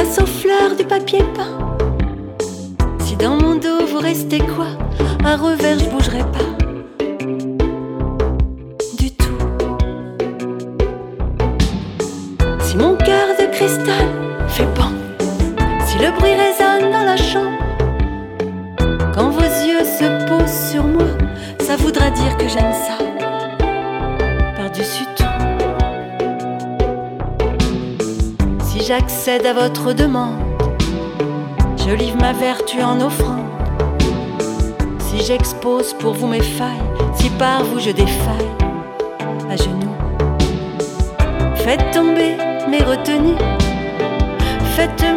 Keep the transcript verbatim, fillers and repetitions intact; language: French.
grâce aux fleurs du papier peint. Si dans mon dos vous restez quoi, un revers je bougerai pas du tout. Si mon cœur de cristal fait pan, si le bruit résonne dans la chambre, quand vos yeux se posent sur moi, ça voudra dire que j'aime ça par-dessus tout. Si j'accède à votre demande, je livre ma vertu en offrande. Si j'expose pour vous mes failles, si par vous je défaille à genoux, faites tomber mes retenues, faites